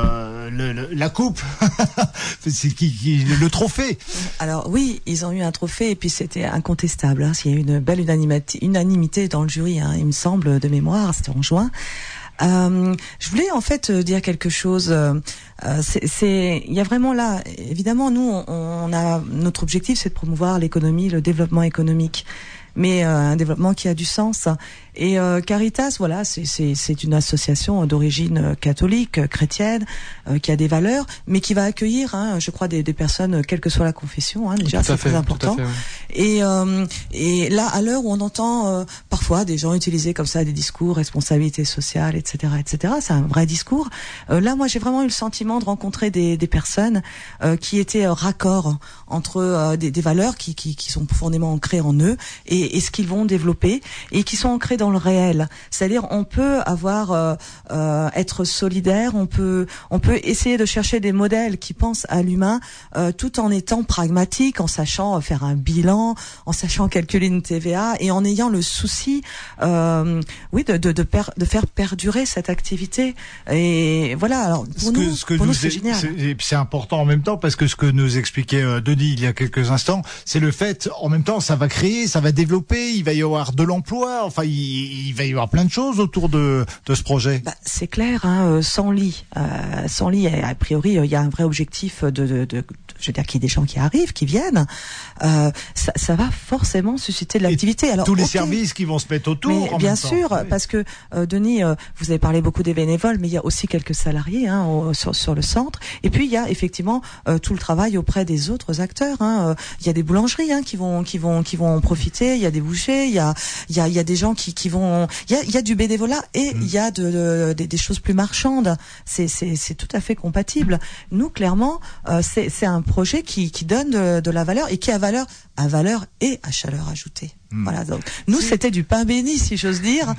le, le, le la coupe, c'est qui, qui le trophée. Alors oui, ils ont eu un trophée et puis c'était incontestable. Hein. Il y a eu une belle unanimité, unanimité dans le jury, hein, il me semble, de mémoire. C'était en juin. Euh, je voulais en fait dire quelque chose. Euh, c'est, c'est, il y a vraiment là, évidemment, nous, on, on a notre objectif, c'est de promouvoir l'économie, le développement économique, mais euh, un développement qui a du sens. Et euh, Caritas, voilà, c'est, c'est, c'est une association d'origine catholique, chrétienne, euh, qui a des valeurs, mais qui va accueillir, hein, je crois, des, des personnes, quelle que soit la confession. Hein, déjà, c'est fait, très important. Fait, ouais. Et euh, et là, à l'heure où on entend euh, parfois des gens utiliser comme ça des discours responsabilité sociale, et cetera, et cetera, c'est un vrai discours. Euh, là, moi, j'ai vraiment eu le sentiment de rencontrer des, des personnes euh, qui étaient euh, raccord entre euh, des, des valeurs qui, qui qui sont profondément ancrées en eux et, et ce qu'ils vont développer et qui sont ancrées dans le réel. C'est-à-dire, on peut avoir euh, euh, être solidaire, on peut on peut essayer de chercher des modèles qui pensent à l'humain, euh, tout en étant pragmatique, en sachant faire un bilan, en sachant calculer une T V A et en ayant le souci, euh, oui, de de de, per, de faire perdurer cette activité. Et voilà. Alors pour ce nous, que, ce que pour nous nous, c'est est, génial. C'est, c'est important en même temps parce que ce que nous expliquait euh, Denis il y a quelques instants, c'est le fait, en même temps, ça va créer, ça va développer, il va y avoir de l'emploi, enfin, il, il va y avoir plein de choses autour de, de ce projet. Bah, c'est clair, hein, sans lit, euh, sans lit, a priori, il y a un vrai objectif de, de, de, de je veux dire, qu'il y ait des gens qui arrivent, qui viennent, euh, ça, ça va forcément susciter de l'activité. Alors tous les okay, services qui vont se mettre autour. Mais en bien même sûr, temps. parce que euh, Denis, euh, vous avez parlé beaucoup des bénévoles, mais il y a aussi quelques salariés hein, au, sur, sur le centre. Et puis il y a effectivement euh, tout le travail auprès des autres acteurs. Hein. Euh, il y a des boulangeries hein, qui vont, qui vont, qui vont en profiter. Il y a des bouchers. Il y a, il y a, il y a des gens qui, qui vont. Il y a, il y a du bénévolat et mmh. il y a de, de, de, des choses plus marchandes. C'est, c'est, c'est tout à fait compatible. Nous, clairement, euh, c'est, c'est un projet qui, qui donne de, de la valeur et qui a valeur, à valeur et à chaleur ajoutée. Mmh. Voilà. Donc nous, si. C'était du pain béni, si j'ose dire.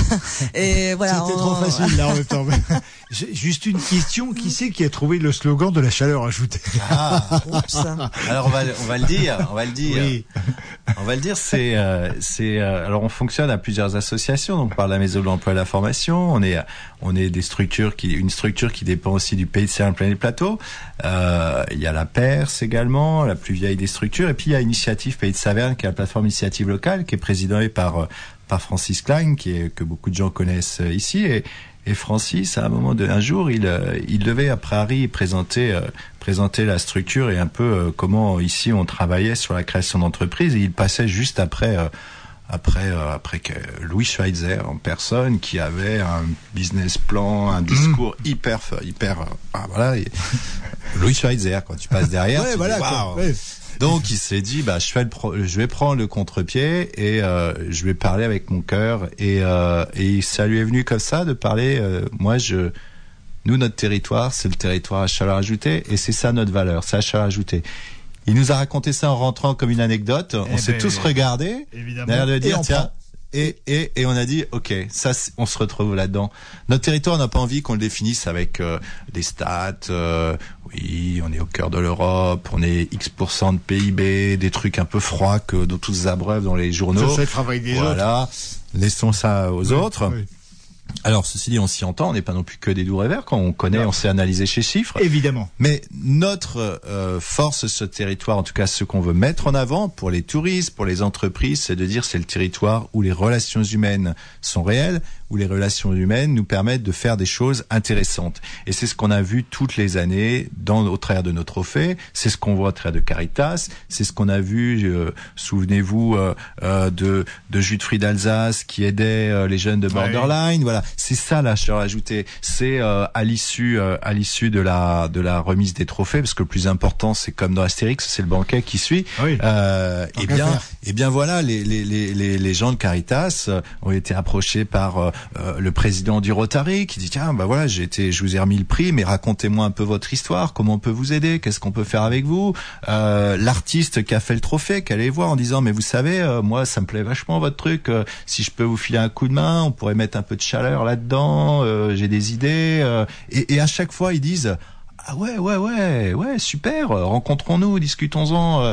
Et voilà. C'était on... trop facile là en même temps. Juste une question, qui c'est qui a trouvé le slogan de la chaleur ajoutée? Ah. Alors on va on va le dire, on va le dire. Oui. On va le dire, c'est euh, c'est euh, alors on fonctionne à plusieurs associations, donc par la Maison de l'Emploi et de la Formation, on est on est des structures qui une structure qui dépend aussi du Pays de Saverne Plaine des Plateaux. Euh, il y a la Perse également, la plus vieille des structures, et puis il y a Initiative Pays de Saverne qui est la plateforme initiative locale qui est présidée par par Francis Klein, qui est que beaucoup de gens connaissent ici. Et Et Francis, à un moment de, un jour, il, il devait après Harry présenter, euh, présenter la structure et un peu euh, comment ici on travaillait sur la création d'entreprises. Et il passait juste après, euh, après, euh, après que Louis Schweitzer en personne, qui avait un business plan, un discours mmh. hyper, hyper, euh, ah, voilà. Et Louis Schweitzer, quand tu passes derrière, ouais, tu voilà, dis, waouh. ouais. Donc il s'est dit bah je fais le pro- je vais prendre le contre-pied et euh, je vais parler avec mon cœur et euh, et ça lui est venu comme ça de parler euh, moi je nous notre territoire c'est le territoire à chaleur ajoutée et c'est ça notre valeur, c'est à chaleur ajoutée. Il nous a raconté ça en rentrant comme une anecdote, on eh s'est ben, tous regardés derrière de dire tiens Et, et, et on a dit, ok, ça, on se retrouve là-dedans. Notre territoire, on n'a pas envie qu'on le définisse avec euh, des stats. Euh, oui, on est au cœur de l'Europe, on est X pour cent de P I B, des trucs un peu froids que dont tous abreuvent dans les journaux. Ça, c'est le travail des voilà. autres. Voilà, laissons ça aux oui, autres. Oui. Alors, ceci dit, on s'y entend, on n'est pas non plus que des doux rêveurs, quand on connaît, non. on sait analyser ces chiffres. Évidemment. Mais notre euh, force, ce territoire, en tout cas ce qu'on veut mettre en avant pour les touristes, pour les entreprises, c'est de dire c'est le territoire où les relations humaines sont réelles, où les relations humaines nous permettent de faire des choses intéressantes. Et c'est ce qu'on a vu toutes les années dans, au travers de nos trophées, c'est ce qu'on voit au travers de Caritas, c'est ce qu'on a vu, euh, souvenez-vous, euh, euh, de, de Jus de fruits d'Alsace qui aidait euh, les jeunes de Borderline, ouais. Voilà. C'est ça la chaleur ajoutée. C'est euh, à l'issue, euh, à l'issue de la de la remise des trophées, parce que le plus important, c'est comme dans Astérix, c'est le banquet qui suit. Oui. Euh, et bien, et bien voilà, les les les les, les gens de Caritas ont été approchés par euh, le président du Rotary, qui dit tiens, bah voilà, j'ai été, je vous ai remis le prix, mais racontez-moi un peu votre histoire, comment on peut vous aider, qu'est-ce qu'on peut faire avec vous. Euh, l'artiste qui a fait le trophée, qui allait voir en disant mais vous savez, euh, moi ça me plaît vachement votre truc. Euh, si je peux vous filer un coup de main, on pourrait mettre un peu de chaleur là-dedans, euh, j'ai des idées euh, et, et à chaque fois ils disent ah ouais ouais ouais ouais super, rencontrons-nous, discutons-en euh,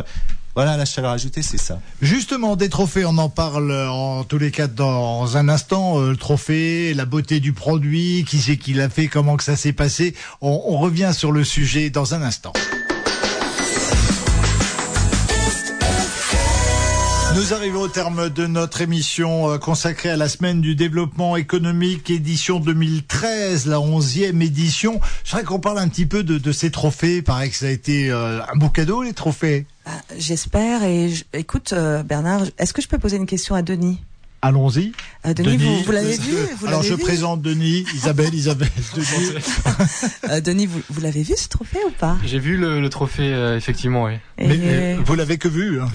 Voilà, la chaleur ajoutée, c'est ça. Justement, des trophées, on en parle en tous les cas dans un instant. Euh, le trophée, la beauté du produit, qui c'est qui l'a fait, comment que ça s'est passé. On, on revient sur le sujet dans un instant. Nous arrivons au terme de notre émission consacrée à la semaine du développement économique, édition deux mille treize, la onzième édition. Je voudrais qu'on parle un petit peu de, de ces trophées. Il paraît que ça a été euh, un beau cadeau, les trophées. Ah, j'espère. Et je, écoute, euh, Bernard, est-ce que je peux poser une question à Denis ? Allons-y. Euh, Denis, Denis, vous, vous l'avez vu vous Alors l'avez je vu présente Denis, Isabelle, Isabelle, Denis. euh, Denis, vous, vous l'avez vu ce trophée ou pas ? J'ai vu le, le trophée, euh, effectivement, oui. Et mais, mais vous l'avez que vu. Hein.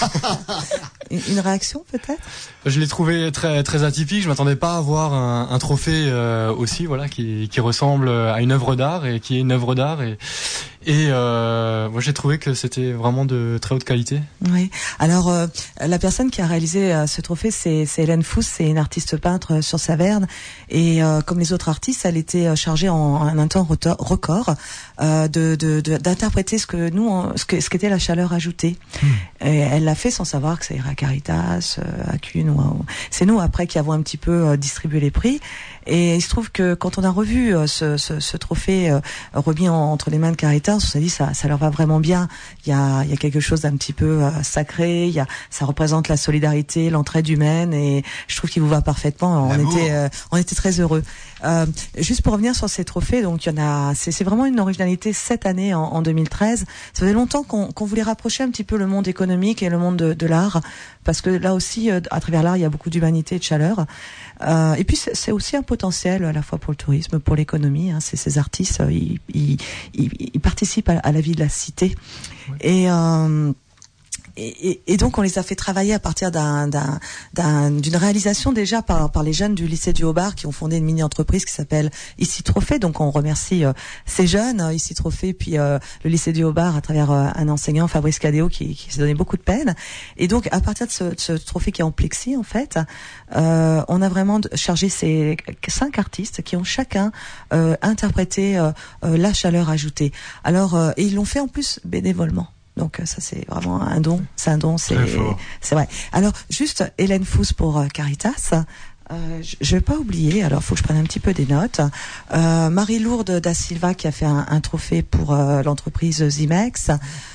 Une réaction peut-être ? Je l'ai trouvé très très atypique. Je m'attendais pas à voir un, un trophée euh, aussi, voilà, qui qui ressemble à une œuvre d'art et qui est une œuvre d'art et et euh, moi j'ai trouvé que c'était vraiment de très haute qualité. Oui. Alors euh, la personne qui a réalisé euh, ce trophée, c'est c'est Hélène Fous, c'est une artiste peintre sur Saverne et euh, comme les autres artistes, elle était chargée en, en un temps record euh, de, de, de d'interpréter ce que nous on, ce que ce qu'était la chaleur ajoutée. Mmh. Et elle l'a fait sans savoir que ça irait à Caritas, à Kuhn ou à... C'est nous après qui avons un petit peu distribué les prix. Et il se trouve que quand on a revu ce, ce, ce trophée remis en, entre les mains de Caritas, on s'est dit ça, ça leur va vraiment bien. Il y a, il y a quelque chose d'un petit peu sacré. Il y a, ça représente la solidarité, l'entraide humaine, et je trouve qu'il vous va parfaitement. On L'amour. était, euh, on était très heureux. Euh, juste pour revenir sur ces trophées, donc il y en a, c'est, c'est vraiment une originalité cette année en, en deux mille treize. Ça faisait longtemps qu'on, qu'on voulait rapprocher un petit peu le monde économique et le monde de, de l'art, parce que là aussi, à travers l'art, il y a beaucoup d'humanité et de chaleur. Euh, et puis c'est, c'est aussi un potentiel à la fois pour le tourisme, pour l'économie. Hein. C'est, ces artistes, ils, ils, ils, ils participent à, à la vie de la cité. Ouais. Et euh, Et, et, et donc on les a fait travailler à partir d'un, d'un, d'un, d'une réalisation déjà par, par les jeunes du lycée du Haut-Bar qui ont fondé une mini-entreprise qui s'appelle Ici Trophée. Donc on remercie euh, ces jeunes, euh, Ici Trophée, puis euh, le lycée du Haut-Bar à travers euh, un enseignant, Fabrice Cadéo, qui, qui s'est donné beaucoup de peine. Et donc à partir de ce, de ce trophée qui est en plexi en fait, euh, on a vraiment chargé ces cinq artistes qui ont chacun euh, interprété euh, euh, la chaleur ajoutée. Alors euh, et ils l'ont fait en plus bénévolement. Donc ça c'est vraiment un don, c'est un don, c'est c'est vrai. Alors juste Hélène Fous pour euh, Caritas. Euh, je, je vais pas oublier. Alors faut que je prenne un petit peu des notes. Euh, Marie-Lourde da Silva qui a fait un, un trophée pour euh, l'entreprise Zimex.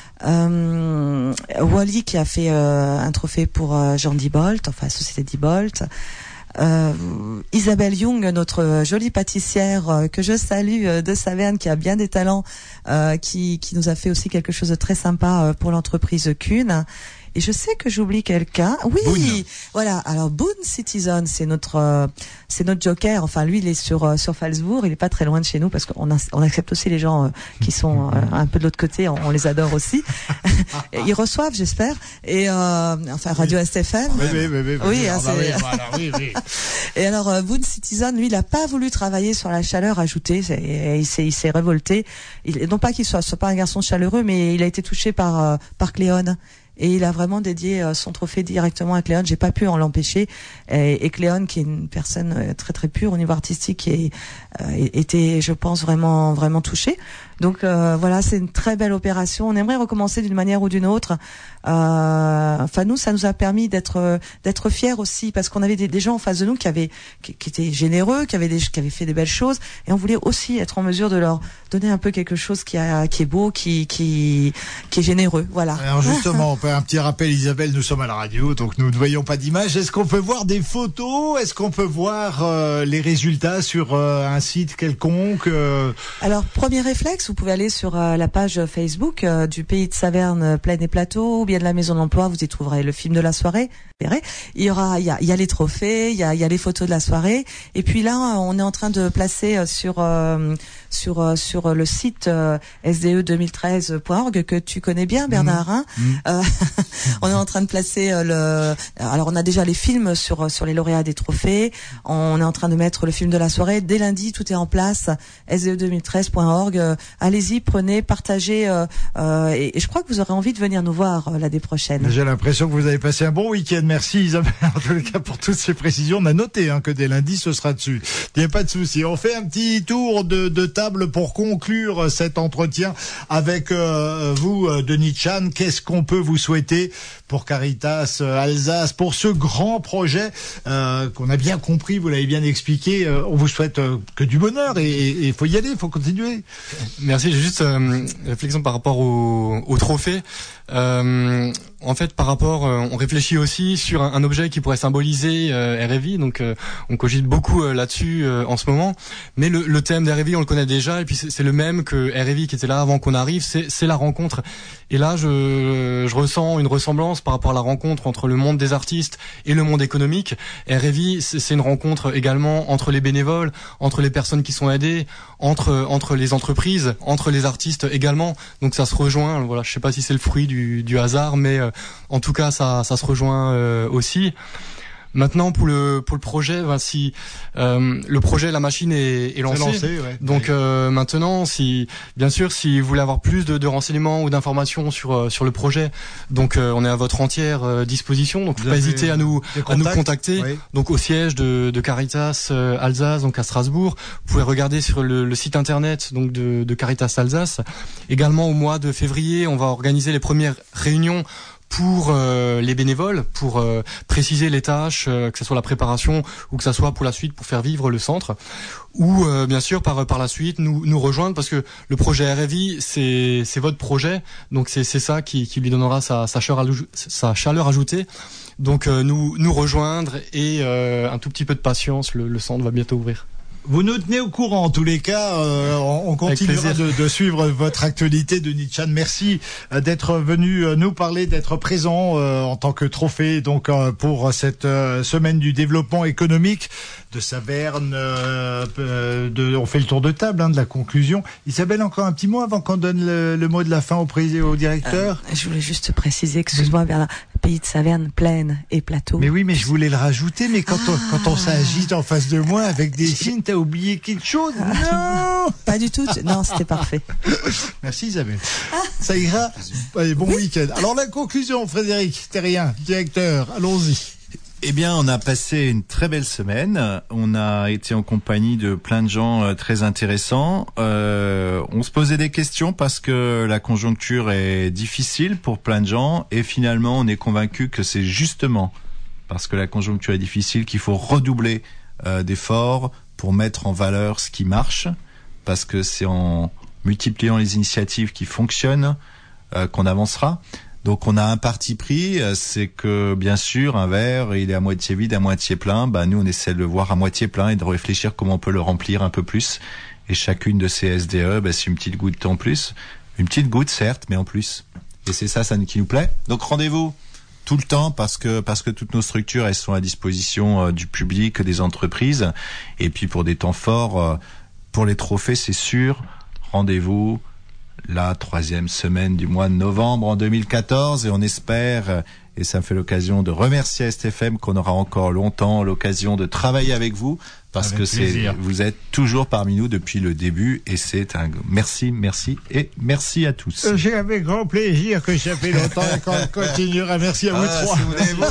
Euh, Wally qui a fait euh, un trophée pour euh, Jean Dibolt, enfin Société Dibolt. Euh, Isabelle Young, notre jolie pâtissière euh, que je salue euh, de Saverne, qui a bien des talents, euh, qui, qui nous a fait aussi quelque chose de très sympa euh, pour l'entreprise Kuhn. Et je sais que j'oublie quelqu'un. Oui, Boone. Voilà. Alors Boone Citizen, c'est notre, euh, c'est notre joker. Enfin, lui, il est sur euh, sur Falsbourg. Il est pas très loin de chez nous parce qu'on a, on accepte aussi les gens euh, qui sont euh, un peu de l'autre côté. On, on les adore aussi. Ils reçoivent, j'espère. Et euh, enfin, Radio S T F M. Oui, oui, oui, oui. Oui, hein, ah, bah, oui, voilà, oui, oui. Et alors, euh, Boone Citizen, lui, il a pas voulu travailler sur la chaleur ajoutée. C'est, et il s'est, il s'est révolté. Il, non pas qu'il soit, soit pas un garçon chaleureux, mais il a été touché par euh, par Cléone. Et il a vraiment dédié son trophée directement à Cléone. J'ai pas pu en l'empêcher. Et, et Cléone, qui est une personne très très pure au niveau artistique, qui euh, était, je pense, vraiment vraiment touchée. Donc euh, voilà, c'est une très belle opération. On aimerait recommencer d'une manière ou d'une autre. Euh, enfin nous, ça nous a permis d'être d'être fiers aussi, parce qu'on avait des, des gens en face de nous qui avaient qui, qui étaient généreux, qui avaient des, qui avaient fait des belles choses, et on voulait aussi être en mesure de leur donner un peu quelque chose qui a qui est beau, qui qui qui est généreux. Voilà. Alors justement, on peut un petit rappel, Isabelle, nous sommes à la radio, donc nous ne voyons pas d'image. Est-ce qu'on peut voir des photos ? Est-ce qu'on peut voir euh, les résultats sur euh, un site quelconque euh... Alors premier réflexe, vous pouvez aller sur euh, la page Facebook euh, du Pays de Saverne, euh, Plaine et Plateau, ou bien de la Maison de l'Emploi. Vous y trouverez le film de la soirée. Il y aura, il y a, il y a les trophées, il y a, il y a les photos de la soirée. Et puis là, on est en train de placer sur euh, sur euh, sur le site euh, S D E deux mille treize point org que tu connais bien, Bernard. Hein mmh. euh, on est en train de placer euh, le. Alors, on a déjà les films sur sur les lauréats des trophées. On est en train de mettre le film de la soirée. Dès lundi, tout est en place. S D E deux mille treize point org. Euh, allez-y, prenez, partagez. Euh, euh, et, et je crois que vous aurez envie de venir nous voir euh, l'année prochaine. J'ai l'impression que vous avez passé un bon week-end. merci Isabelle en tout cas pour toutes ces précisions. On a noté hein, que dès lundi ce sera dessus. Il n'y a pas de souci. On fait un petit tour de, de table pour conclure cet entretien avec euh, vous, Denis Chan. Qu'est-ce qu'on peut vous souhaiter pour Caritas Alsace, pour ce grand projet euh, qu'on a bien compris, vous l'avez bien expliqué. Euh, on vous souhaite euh, que du bonheur et il faut y aller, il faut continuer. Merci. J'ai juste euh, une réflexion par rapport au, au trophée. Euh, en fait, par rapport, euh, on réfléchit aussi sur un, un objet qui pourrait symboliser euh, R F I, donc euh, on cogite beaucoup euh, là-dessus euh, en ce moment. Mais le, le thème d'R F I, on le connaît déjà, et puis c'est, c'est le même que R F I qui était là avant qu'on arrive. C'est, c'est la rencontre. Et là, je, je ressens une ressemblance par rapport à la rencontre entre le monde des artistes et le monde économique. R F I, c'est, c'est une rencontre également entre les bénévoles, entre les personnes qui sont aidées, entre entre les entreprises, entre les artistes également. Donc ça se rejoint. Voilà, je sais pas si c'est le fruit du, du hasard, mais euh, en tout cas, ça, ça se rejoint euh, aussi. Maintenant, pour le pour le projet, ben, si euh, le projet, la machine est, est lancée, lancé, ouais. donc oui. euh, maintenant, si bien sûr, si vous voulez avoir plus de, de renseignements ou d'informations sur euh, sur le projet, donc euh, on est à votre entière euh, disposition. Donc, faut pas hésiter à nous à nous contacter. Oui. Donc au siège de, de Caritas euh, Alsace, donc à Strasbourg. Vous pouvez regarder sur le, le site internet donc de, de Caritas Alsace. Également au mois de février, on va organiser les premières réunions pour euh, les bénévoles, pour euh, préciser les tâches, euh, que ce soit la préparation ou que ce soit pour la suite, pour faire vivre le centre, ou euh, bien sûr par par la suite nous nous rejoindre, parce que le projet R F I c'est c'est votre projet, donc c'est c'est ça qui qui lui donnera sa sa chaleur sa chaleur ajoutée. Donc euh, nous nous rejoindre et euh, un tout petit peu de patience, le, le centre va bientôt ouvrir. Vous nous tenez au courant en tous les cas. Euh, on continuera de, de suivre votre actualité, Denis Chan. Merci d'être venu nous parler, d'être présent euh, en tant que trophée donc euh, pour cette euh, semaine du développement économique de Saverne. Euh, de, on fait le tour de table hein, de la conclusion. Isabelle, encore un petit mot avant qu'on donne le, le mot de la fin au président, au directeur. Euh, je voulais juste préciser, excuse-moi, vers la pays de Saverne, plaine et plateau. Mais oui, mais je voulais le rajouter. Mais quand ah. on, quand on s'agite en face de moi avec des signes, t'as oublié quelque chose? Non, pas du tout. Non, c'était parfait. Merci Isabelle. Ça ira. Allez, bon oui. week-end. Alors la conclusion, Frédéric Terrien, directeur, allons-y. Eh bien, on a passé une très belle semaine. On a été en compagnie de plein de gens euh, très intéressants. Euh, on se posait des questions parce que la conjoncture est difficile pour plein de gens. Et finalement, on est convaincu que c'est justement parce que la conjoncture est difficile qu'il faut redoubler euh, d'efforts pour mettre en valeur ce qui marche. Parce que c'est en multipliant les initiatives qui fonctionnent euh, qu'on avancera. Donc on a un parti pris, c'est que bien sûr un verre il est à moitié vide, à moitié plein. Bah nous on essaie de le voir à moitié plein et de réfléchir comment on peut le remplir un peu plus. Et chacune de ces S D E, bah, c'est une petite goutte en plus, une petite goutte certes, mais en plus. Et c'est ça, ça qui nous plaît. Donc rendez-vous tout le temps parce que parce que toutes nos structures elles sont à disposition euh, du public, des entreprises. Et puis pour des temps forts, euh, pour les trophées c'est sûr. Rendez-vous la troisième semaine du mois de novembre en deux mille quatorze et on espère, et ça me fait l'occasion de remercier S T F M qu'on aura encore longtemps l'occasion de travailler avec vous parce avec que c'est, vous êtes toujours parmi nous depuis le début et c'est un merci, merci et merci à tous. J'ai avec grand plaisir que ça fait longtemps et qu'on continuera. Merci à vous ah, trois.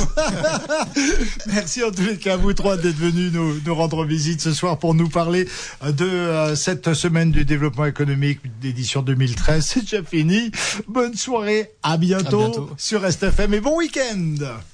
Merci en tous les cas à vous trois d'être venus nous, nous rendre visite ce soir pour nous parler de euh, cette semaine du développement économique d'édition deux mille treize. C'est déjà fini. Bonne soirée. À bientôt, à bientôt. Sur S T F M et bon week-end.